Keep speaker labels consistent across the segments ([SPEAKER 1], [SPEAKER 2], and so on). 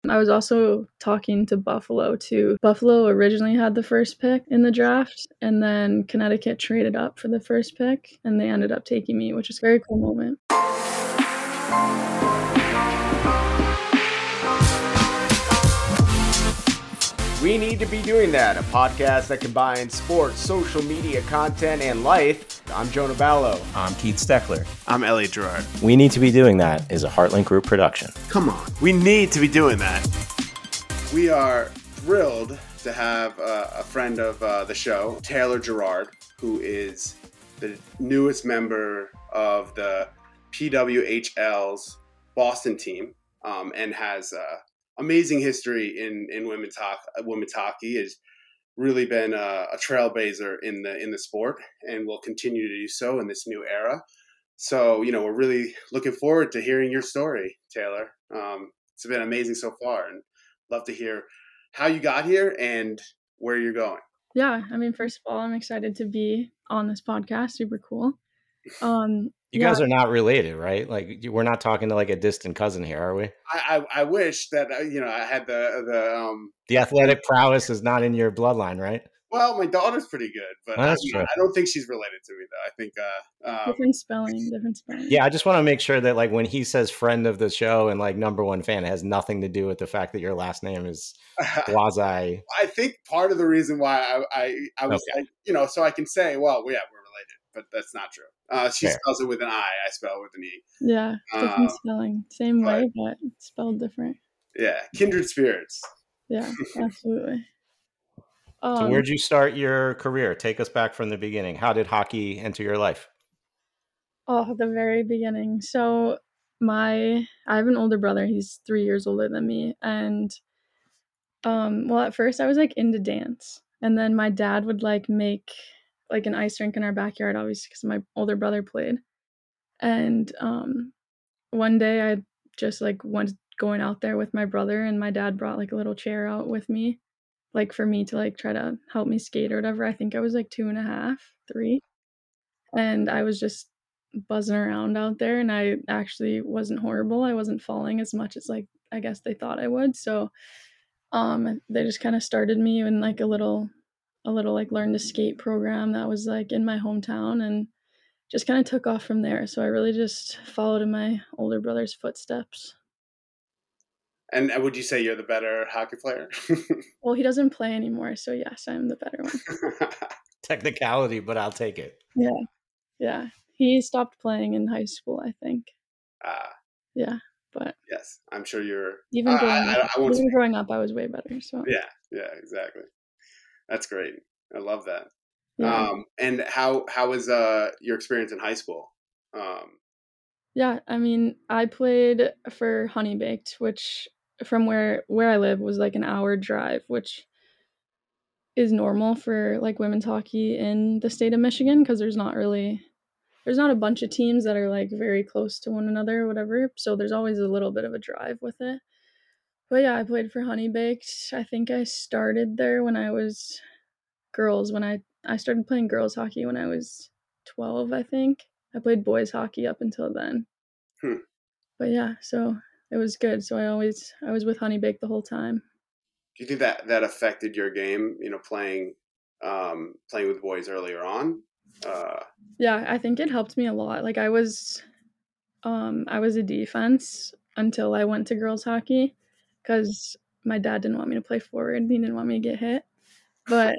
[SPEAKER 1] I was also talking to Buffalo too. Buffalo originally had the first pick in the draft, and then Connecticut traded up for the first pick, and they ended up taking me, which is a very cool moment.
[SPEAKER 2] We Need to Be Doing That, a podcast that combines sports, social media content, and life. I'm Jonah Ballo.
[SPEAKER 3] I'm Keith Steckler.
[SPEAKER 4] I'm Elliot Gerard.
[SPEAKER 3] We Need to Be Doing That is a Heartland Group production.
[SPEAKER 4] Come on. We need to be doing that. We are thrilled to have a friend of the show, Taylor Gerard, who is the newest member of the PWHL's Boston team and has amazing history in women's hockey. Has really been a trailblazer in the sport and will continue to do so in this new era. So, we're really looking forward to hearing your story, Taylor. It's been amazing so far, and love to hear how you got here and where you're going.
[SPEAKER 1] Yeah, first of all, I'm excited to be on this podcast. Super cool.
[SPEAKER 3] You guys are not related, right? Like, we're not talking to like a distant cousin here, are we?
[SPEAKER 4] I wish that I had
[SPEAKER 3] the athletic prowess is not in your bloodline, right?
[SPEAKER 4] Well, my daughter's pretty good, but I don't think she's related to me, though. I think
[SPEAKER 1] different spelling.
[SPEAKER 3] Yeah, I just want to make sure that like when he says friend of the show and like number one fan, it has nothing to do with the fact that your last name is Quasi.
[SPEAKER 4] I think part of the reason why I was like, so I can say, well, yeah, we're related, but that's not true. She spells it with an I. I spell it with an E.
[SPEAKER 1] Yeah, different spelling. Same way, but spelled different.
[SPEAKER 4] Yeah, kindred spirits.
[SPEAKER 1] Yeah, absolutely.
[SPEAKER 3] So where'd you start your career? Take us back from the beginning. How did hockey enter your life?
[SPEAKER 1] Oh, the very beginning. So I have an older brother. He's 3 years older than me. And well, at first I was like into dance. And then my dad would like make like an ice rink in our backyard, obviously, because my older brother played. And one day I just like went going out there with my brother, and my dad brought like a little chair out with me, like for me to like try to help me skate or whatever. I think I was like 2.5, 3. And I was just buzzing around out there, and I actually wasn't horrible. I wasn't falling as much as like I guess they thought I would. So they just kind of started me in like a little like learn to skate program that was like in my hometown, and just kind of took off from there. So I really just followed in my older brother's footsteps.
[SPEAKER 4] And would you say you're the better hockey player?
[SPEAKER 1] Well, he doesn't play anymore, so yes, I'm the better one.
[SPEAKER 3] Technicality, but I'll take it.
[SPEAKER 1] Yeah. He stopped playing in high school, I think. Yeah, but
[SPEAKER 4] yes, I'm sure you're.
[SPEAKER 1] Even growing up, I was way better. So
[SPEAKER 4] yeah, exactly. That's great. I love that.
[SPEAKER 1] Yeah.
[SPEAKER 4] And how was your experience in high school?
[SPEAKER 1] Yeah, I played for Honey Baked, which from where I live was like an hour drive, which is normal for like women's hockey in the state of Michigan, because there's not a bunch of teams that are like very close to one another or whatever. So there's always a little bit of a drive with it. But yeah, I played for Honey Baked. I think I started there when I was girls. When I started playing girls hockey when I was 12, I think. I played boys hockey up until then. But yeah, so it was good. So I was with Honey Baked the whole time.
[SPEAKER 4] Do you think that affected your game, playing with boys earlier on?
[SPEAKER 1] Yeah, I think it helped me a lot. Like I was a defense until I went to girls hockey, because my dad didn't want me to play forward. He didn't want me to get hit. But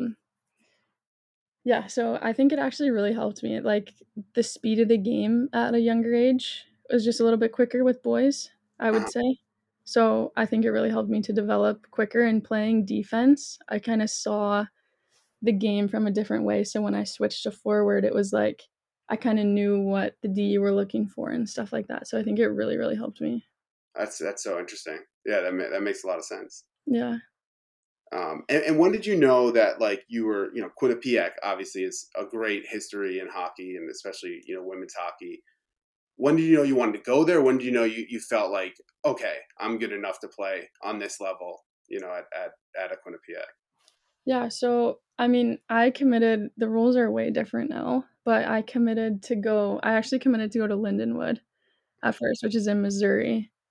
[SPEAKER 1] yeah, so I think it actually really helped me. Like the speed of the game at a younger age was just a little bit quicker with boys, I would say. So I think it really helped me to develop quicker. In playing defense, I kind of saw the game from a different way. So when I switched to forward, it was like I kind of knew what the D were looking for and stuff like that. So I think it really, really helped me.
[SPEAKER 4] That's so interesting. Yeah, that makes a lot of sense.
[SPEAKER 1] Yeah.
[SPEAKER 4] And when did you know that like you were, Quinnipiac obviously is a great history in hockey, and especially, women's hockey. When did you know you wanted to go there? When did you know you felt like, okay, I'm good enough to play on this level, at a Quinnipiac?
[SPEAKER 1] Yeah, so I committed. The rules are way different now, but I actually committed to go to Lindenwood at first, which is in Missouri.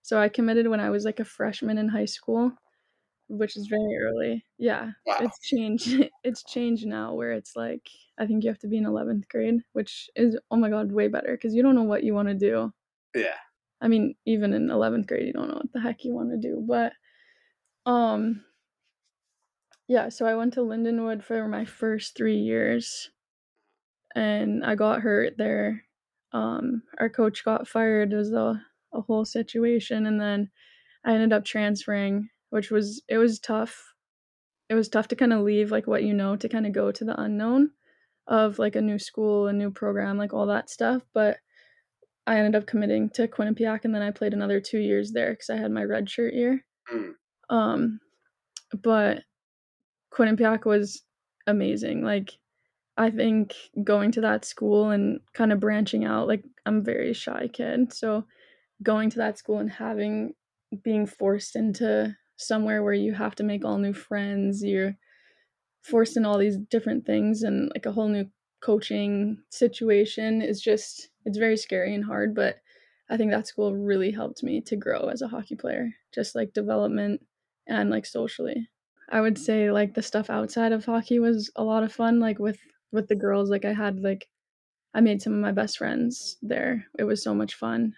[SPEAKER 1] So I committed when I was like a freshman in high school, which is very early. Yeah,
[SPEAKER 4] Wow.
[SPEAKER 1] it's changed. It's changed now where it's like I think you have to be in 11th grade, which is oh my god, way better because you don't know what you want to do.
[SPEAKER 4] Yeah.
[SPEAKER 1] I mean, even in 11th grade, you don't know what the heck you want to do. But um, yeah. So I went to Lindenwood for my first 3 years, and I got hurt there. Our coach got fired. It was a whole situation, and then I ended up transferring, which was it was tough. It was tough to kind of leave like what you know to kind of go to the unknown of like a new school, a new program, like all that stuff. But I ended up committing to Quinnipiac, and then I played another 2 years there because I had my redshirt year.
[SPEAKER 4] Mm.
[SPEAKER 1] Um, but Quinnipiac was amazing. Like I think going to that school and kind of branching out, like I'm a very shy kid, so going to that school and having being forced into somewhere where you have to make all new friends, you're forced in all these different things and like a whole new coaching situation is just it's very scary and hard, but I think that school really helped me to grow as a hockey player, just like development and like socially. I would say like the stuff outside of hockey was a lot of fun, like with the girls. Like I made some of my best friends there. It was so much fun.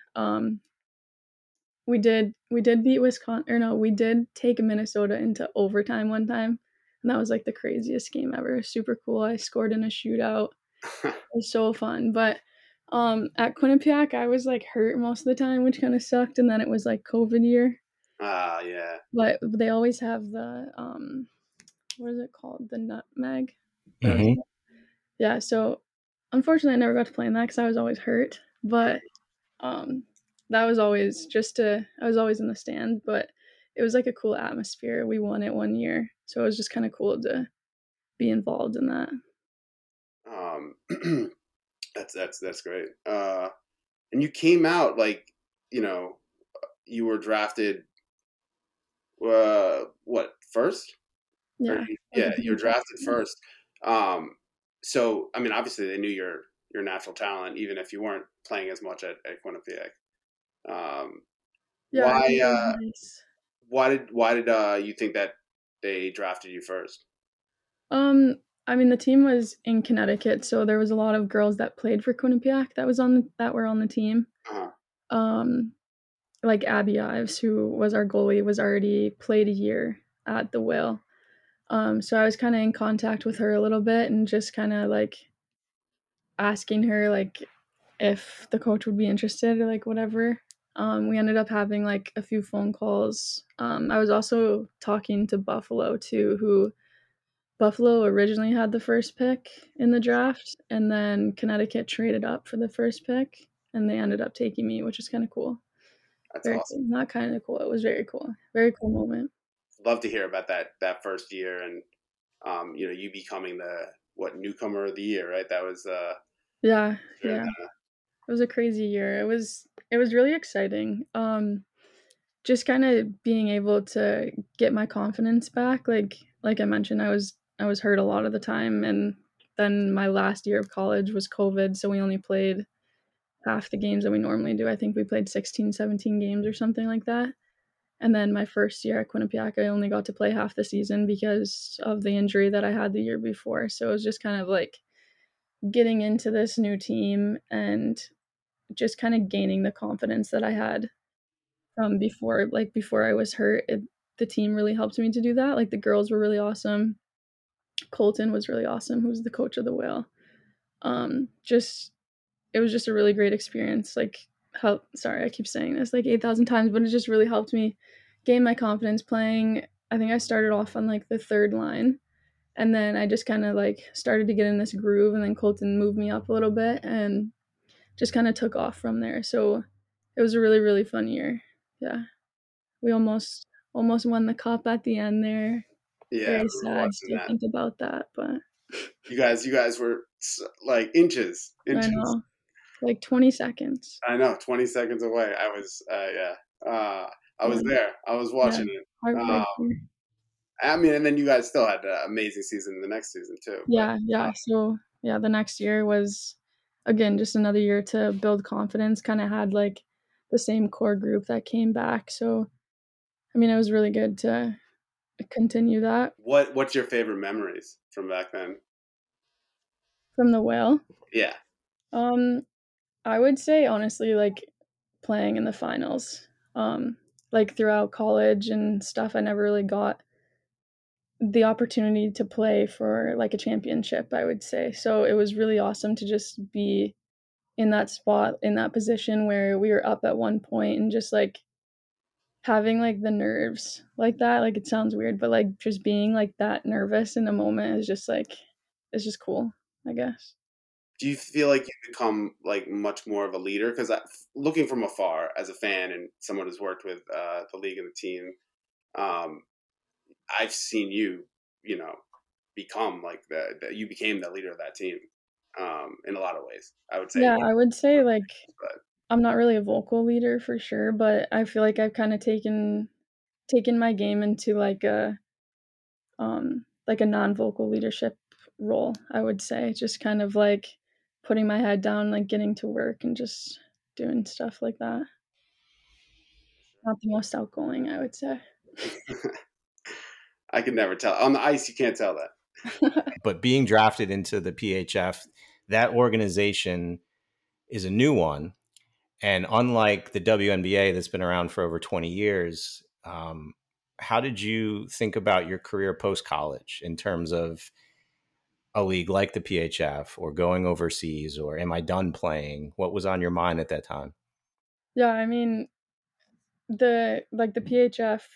[SPEAKER 1] We did beat Wisconsin, or no, we did take Minnesota into overtime one time, and that was like the craziest game ever. Super cool. I scored in a shootout. It was so fun. But at Quinnipiac, I was like hurt most of the time, which kind of sucked. And then it was like COVID year,
[SPEAKER 4] Yeah.
[SPEAKER 1] but they always have the what is it called? The nutmeg. That was
[SPEAKER 3] Mhm.
[SPEAKER 1] Yeah. So unfortunately, I never got to play in that because I was always hurt. But um, that was always I was always in the stand, but it was like a cool atmosphere. We won it one year, so it was just kind of cool to be involved in that.
[SPEAKER 4] Um, that's great. And you came out like, you know, you were drafted. What first? Or
[SPEAKER 1] Yeah, like
[SPEAKER 4] yeah,
[SPEAKER 1] a
[SPEAKER 4] you were
[SPEAKER 1] big
[SPEAKER 4] drafted
[SPEAKER 1] thing.
[SPEAKER 4] first. Um, so I mean, obviously they knew your natural talent, even if you weren't playing as much at Quinnipiac. Um,
[SPEAKER 1] Yeah, I
[SPEAKER 4] why
[SPEAKER 1] think it was nice.
[SPEAKER 4] why did you think that they drafted you first?
[SPEAKER 1] Um, I mean, the team was in Connecticut, so there was a lot of girls that played for Quinnipiac that were on the team.
[SPEAKER 4] Uh-huh.
[SPEAKER 1] Um, like Abby Ives, who was our goalie, was already played a year at the Whale. So I was kind of in contact with her a little bit and just kind of like asking her like if the coach would be interested or like whatever. We ended up having like a few phone calls. I was also talking to Buffalo too, who Buffalo originally had the first pick in the draft, and then Connecticut traded up for the first pick, and they ended up taking me, which is kind of cool.
[SPEAKER 4] That's
[SPEAKER 1] Very
[SPEAKER 4] awesome.
[SPEAKER 1] cool. Not kind of cool. It was very cool. Very cool moment.
[SPEAKER 4] Love to hear about that first year and you becoming the what newcomer of the year, right? That was
[SPEAKER 1] Yeah,
[SPEAKER 4] very
[SPEAKER 1] yeah. It was a crazy year. It was really exciting. Just kind of being able to get my confidence back. Like I mentioned, I was hurt a lot of the time, and then my last year of college was COVID, so we only played half the games that we normally do. I think we played 16, 17 games or something like that. And then my first year at Quinnipiac, I only got to play half the season because of the injury that I had the year before. So it was just kind of like getting into this new team and just kind of gaining the confidence that I had from before. Like before I was hurt, the team really helped me to do that. Like the girls were really awesome. Colton was really awesome, who's the coach of the Whale. Just it was just a really great experience. Like help sorry, I keep saying this like 8,000 times, but it just really helped me gain my confidence playing. I think I started off on like the third line, and then I just kind of like started to get in this groove, and then Colton moved me up a little bit and just kind of took off from there. So it was a really really fun year. Yeah. We almost won the cup at the end there.
[SPEAKER 4] yeah. I
[SPEAKER 1] Very
[SPEAKER 4] remember
[SPEAKER 1] sad
[SPEAKER 4] watching
[SPEAKER 1] still
[SPEAKER 4] that.
[SPEAKER 1] think about that, but
[SPEAKER 4] You guys were like inches,
[SPEAKER 1] I
[SPEAKER 4] inches.
[SPEAKER 1] know, like 20 seconds.
[SPEAKER 4] I know, 20 seconds away. I was, yeah. I was
[SPEAKER 1] Yeah,
[SPEAKER 4] there. I was
[SPEAKER 1] yeah,
[SPEAKER 4] watching it.
[SPEAKER 1] heartbreaking.
[SPEAKER 4] I mean, and then you guys still had an amazing season the next season too. But
[SPEAKER 1] Yeah, yeah, so, yeah, the next year was, again, just another year to build confidence, kinda had, like, the same core group that came back. So, I mean, it was really good to continue that.
[SPEAKER 4] What's your favorite memories from back then?
[SPEAKER 1] From the Whale,
[SPEAKER 4] Yeah.
[SPEAKER 1] um, I would say honestly, like playing in the finals. Like throughout college and stuff, I never really got the opportunity to play for like a championship, I would say. So it was really awesome to just be in that spot, in that position where we were up at one point and just like having like the nerves like that. Like it sounds weird, but like just being like that nervous in a moment is just like, it's just cool, I guess.
[SPEAKER 4] Do you feel like you've become like much more of a leader? Because looking from afar as a fan and someone who's worked with the league and the team, um, I've seen you, you know, become like you became the leader of that team in a lot of ways. I would say,
[SPEAKER 1] Yeah, I would say like
[SPEAKER 4] but
[SPEAKER 1] I'm not really a vocal leader for sure, but I feel like I've kind of taken my game into like a non-vocal leadership role, I would say. Just kind of like putting my head down, like getting to work and just doing stuff like that. Not the most outgoing, I would say.
[SPEAKER 4] I could never tell. On the ice, you can't tell that.
[SPEAKER 3] But being drafted into the PHF, that organization is a new one. And unlike the WNBA that's been around for over 20 years, how did you think about your career post college in terms of a league like the PHF or going overseas, or am I done playing? What was on your mind at that time?
[SPEAKER 1] Yeah, I mean, the PHF,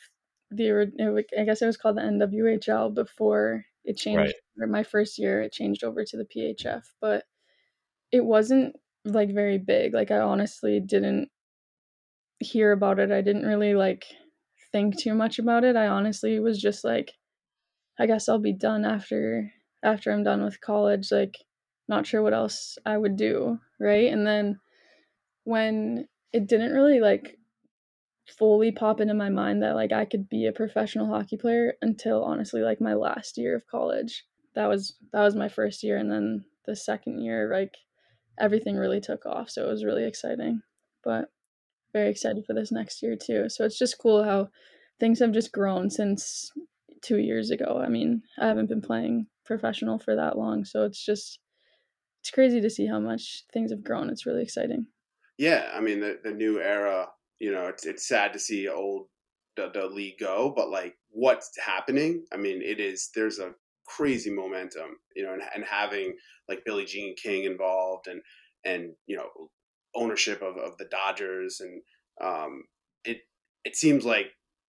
[SPEAKER 1] I guess it was called the NWHL before it
[SPEAKER 3] Right.
[SPEAKER 1] changed. Or my first year, it changed over to the PHF, but it wasn't like very big. Like I honestly didn't hear about it. I didn't really like think too much about it. I honestly was just like, I guess I'll be done after I'm done with college. Like, not sure what else I would do, right? And then when it didn't really like fully pop into my mind that like I could be a professional hockey player until honestly like my last year of college. That was my first year, and then the second year like everything really took off. So it was really exciting. But very excited for this next year too. So it's just cool how things have just grown since 2 years ago. I mean, I haven't been playing professional for that long, so it's crazy to see how much things have grown. It's really exciting.
[SPEAKER 4] Yeah, I mean the new era. You know, it's sad to see the league go, but like what's happening? I mean, there's a crazy momentum. You know, and having like Billie Jean King involved and you know ownership of the Dodgers and um, it it seems like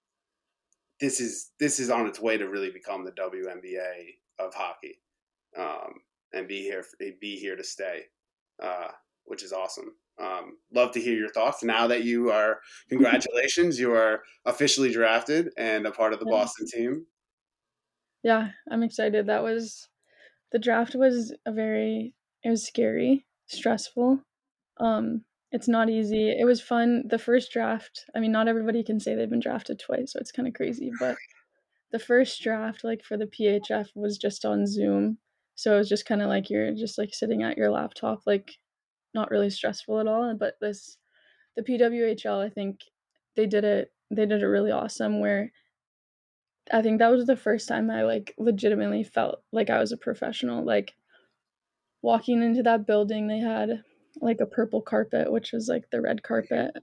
[SPEAKER 4] this is on its way to really become the WNBA of hockey um, and be here to stay, uh, which is awesome. Love to hear your thoughts now that you are. Congratulations, you are officially drafted and a part of the
[SPEAKER 1] Yeah.
[SPEAKER 4] Boston team.
[SPEAKER 1] Yeah, I'm excited. The draft was it was scary, stressful. It's not easy. It was fun. The first draft, I mean, not everybody can say they've been drafted twice, so it's kind of crazy, but the first draft like for the PHF was just on Zoom. So it was just kind of like you're just like sitting at your laptop, like not really stressful at all. But the PWHL, I think they did it really awesome where I think that was the first time I like legitimately felt like I was a professional. Like walking into that building, they had like a purple carpet, which was like the red carpet.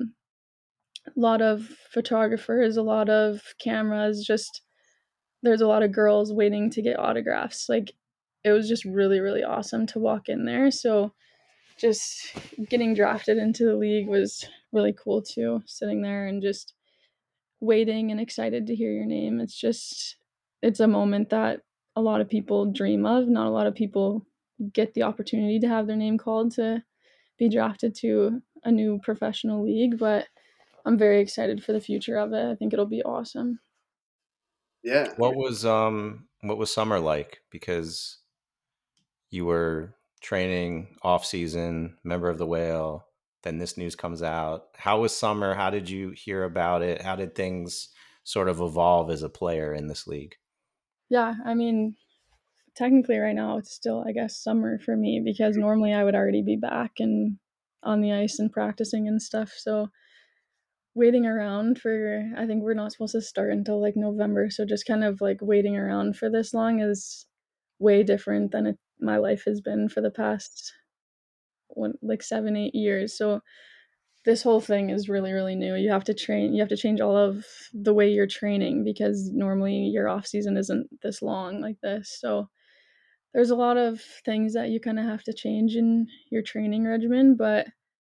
[SPEAKER 1] A lot of photographers, a lot of cameras, just there's a lot of girls waiting to get autographs. Like it was just really, really awesome to walk in there. So just getting drafted into the league was really cool too. Sitting there and just waiting and excited to hear your name. It's a moment that a lot of people dream of. Not a lot of people get the opportunity to have their name called to be drafted to a new professional league, but I'm very excited for the future of it. I think it'll be awesome.
[SPEAKER 4] Yeah,
[SPEAKER 3] What was summer like? Because you were training off season, member of the Whale, then this news comes out. How was summer? How did you hear about it? How did things sort of evolve as a player in this league?
[SPEAKER 1] Yeah, I mean, technically right now it's still I guess summer for me because normally I would already be back and on the ice and practicing and stuff. So waiting around for, I think we're not supposed to start until like November. So just kind of like waiting around for this long is way different than my life has been for the past like 7-8 years. So this whole thing is really, really new. You have to change all of the way you're training because normally your off season isn't this long like this. So there's a lot of things that you kind of have to change in your training regimen, but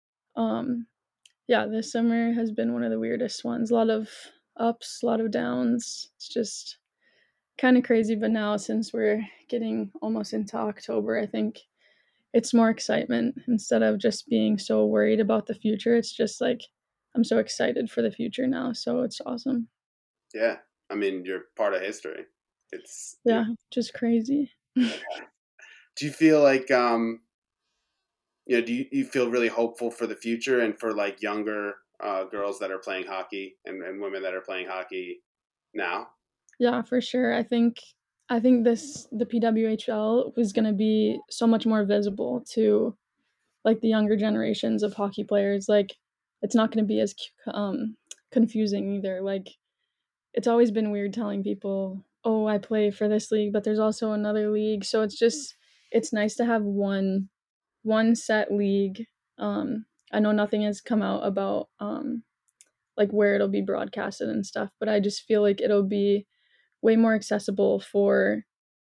[SPEAKER 1] yeah, this summer has been one of the weirdest ones. A lot of ups, a lot of downs. It's just kind of crazy, but now since we're getting almost into October, I think it's more excitement instead of just being so worried about the future. It's just like I'm so excited for the future now, so it's awesome.
[SPEAKER 4] Yeah, I mean, you're part of history. It's
[SPEAKER 1] just crazy.
[SPEAKER 4] Do you feel like do you feel really hopeful for the future and for like younger girls that are playing hockey and women that are playing hockey now?
[SPEAKER 1] Yeah, for sure. I think the PWHL was going to be so much more visible to like the younger generations of hockey players. Like it's not going to be as confusing either. Like it's always been weird telling people, "Oh, I play for this league, but there's also another league." So it's nice to have one set league. I know nothing has come out about like where it'll be broadcasted and stuff, but I just feel like it'll be way more accessible for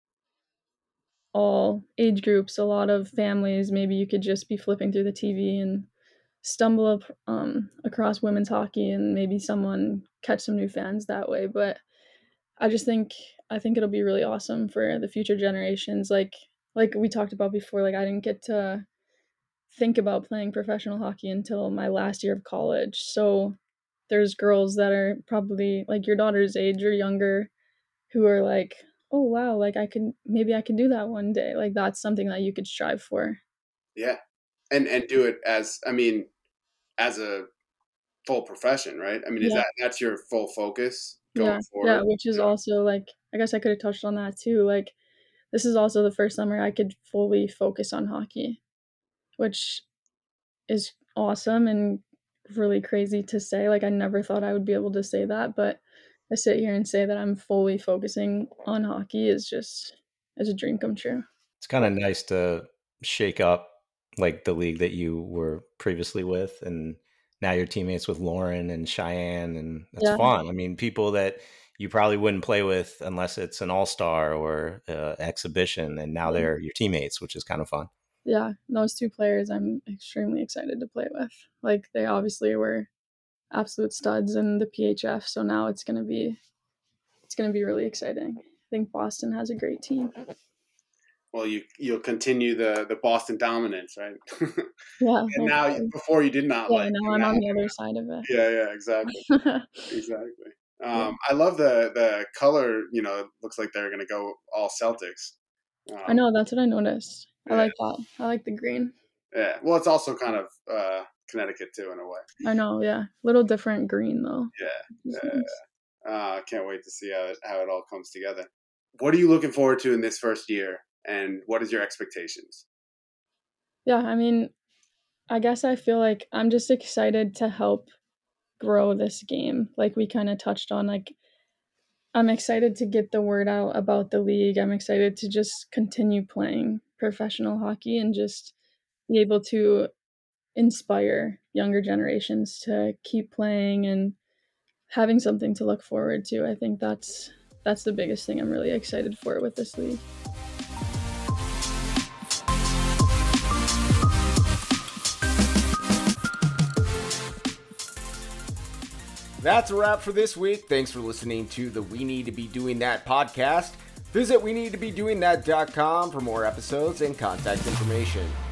[SPEAKER 1] all age groups, a lot of families. Maybe you could just be flipping through the TV and stumble up across women's hockey and maybe someone catch some new fans that way. But I think it'll be really awesome for the future generations. Like we talked about before, like I didn't get to think about playing professional hockey until my last year of college. So there's girls that are probably like your daughter's age or younger who are like, oh wow, like maybe I can do that one day. Like that's something that you could strive for.
[SPEAKER 4] Yeah. And do it as a full profession, right? I mean, is that's your full focus going forward?
[SPEAKER 1] Yeah, which is also like, I guess I could have touched on that too. Like this is also the first summer I could fully focus on hockey, which is awesome and really crazy to say. Like I never thought I would be able to say that, but I sit here and say that I'm fully focusing on hockey is a dream come true.
[SPEAKER 3] It's kind of nice to shake up like the league that you were previously with, and now you're teammates with Lauren and Cheyenne, and that's fun. I mean, people that you probably wouldn't play with unless it's an all-star or exhibition, and now they're your teammates, which is kind of fun.
[SPEAKER 1] Yeah, those two players I'm extremely excited to play with. Like they obviously were absolute studs in the PHF, so now it's gonna be really exciting. I think Boston has a great team.
[SPEAKER 4] Well, you'll continue the Boston dominance, right?
[SPEAKER 1] Yeah.
[SPEAKER 4] And now, before you did not like.
[SPEAKER 1] Now I'm on the other side of it.
[SPEAKER 4] Yeah, exactly, exactly. I love the color. Looks like they're gonna go all Celtics.
[SPEAKER 1] I know, that's what I noticed. I like that. I like the green.
[SPEAKER 4] Yeah, well, it's also kind of Connecticut too, in a way.
[SPEAKER 1] I know, yeah. Little different green though.
[SPEAKER 4] Yeah. Can't wait to see how it all comes together. What are you looking forward to in this first year, and what is your expectations?
[SPEAKER 1] Yeah, I mean, I guess I feel like I'm just excited to help grow this game. Like we kind of touched on, like I'm excited to get the word out about the league. I'm excited to just continue playing professional hockey and just be able to inspire younger generations to keep playing and having something to look forward to. I think that's the biggest thing I'm really excited for with this league.
[SPEAKER 2] That's a wrap for this week. Thanks for listening to the We Need to Be Doing That podcast. Visit WeNeedToBeDoingThat.com for more episodes and contact information.